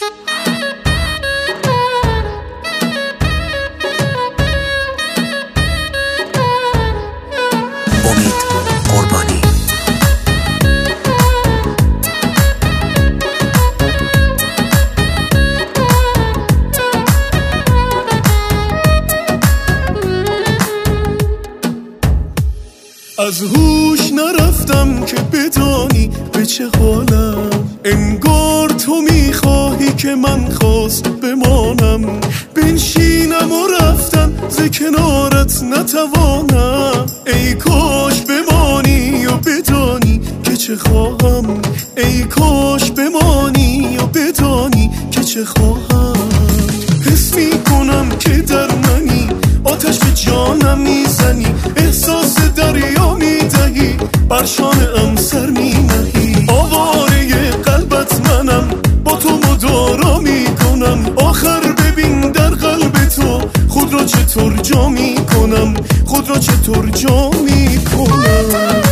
امید قربانی. از هوش نرفتم که بدانی به چه حالم، انگار تو میخواهی که من خواست بمانم، بنشینم و رفتم ز کنارت نتوانم. ای کاش بمانی و بدانی که چه خواهم، ای کاش بمانی و بدانی که چه خواهم. حس میکنم که در منی، آتش به جانم میزنی، احساس دریا میدهی، بر شانه‌ام سر مینهی. آواره قلبت منم، با تو مدارا میکنم، آخر ببین در قلب تو خود را چطور جا میکنم، خود را چطور جا میکنم.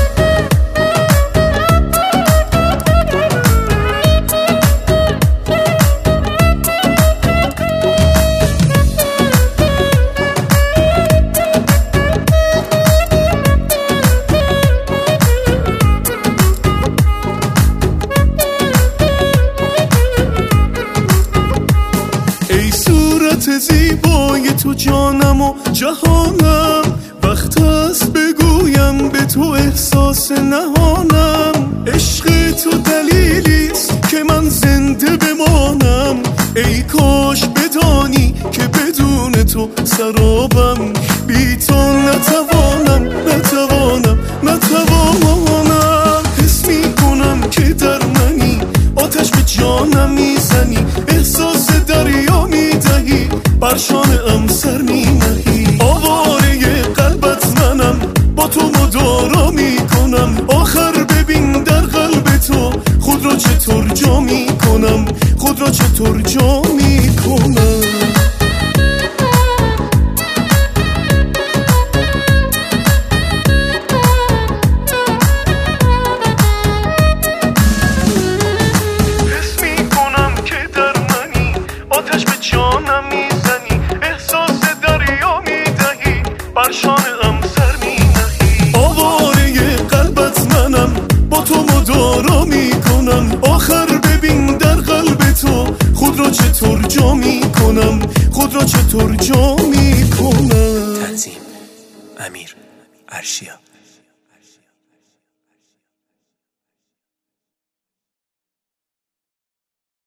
زیبای تو جانم و جهانم، وقت است بگویم به تو احساس نهانم. عشق تو دلیلیست که من زنده بمانم، ای کاش بدانی که بدون تو سرابم، بی تو نتوانم نتوانم نتوانم. حس میکنم که در منی، آتش به جانم میزنی، احساس دریا میدهی، بر شانه‌ام سر مینهی. آواره قلبت منم، با تو مدارا میکنم، آخر ببین در قلب تو خود را چطور جا میکنم، خود را چطور جا میکنم. بر شانه‌ام سر مینهی. آواره قلبت منم، با تو مدارا میکنم، آخر ببین در قلب تو خود را چطور جا میکنم، خود را چطور جا میکنم. تنظیم امیر عرشیا.